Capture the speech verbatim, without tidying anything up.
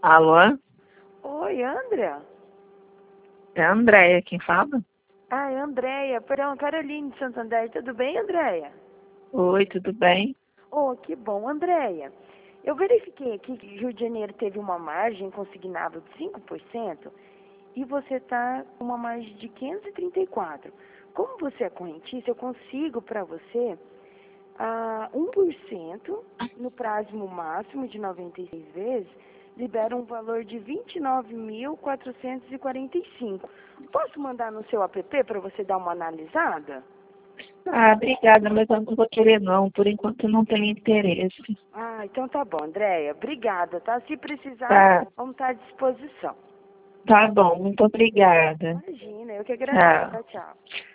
Alô? Oi, André? É a Andréia quem fala? Ah, é Andréia. Perdão, Caroline de Santander. Tudo bem, Andréia? Oi, tudo bem? Oh, que bom. Andréia, eu verifiquei aqui que Rio de Janeiro teve uma margem consignável de cinco por cento e você está com uma margem de quinhentos e trinta e quatro. Como você é correntista, eu consigo para você a um por cento no prazo máximo de noventa e seis vezes, libera um valor de vinte e nove mil quatrocentos e quarenta e cinco. Posso mandar no seu app para você dar uma analisada? Ah, obrigada, mas eu não vou querer não. Por enquanto eu não tenho interesse. Ah, então tá bom, Andréia. Obrigada, tá? Se precisar, Tá, vamos estar à disposição. tá bom, muito obrigada. Imagina, eu que agradeço. Tchau. Tchau, tchau.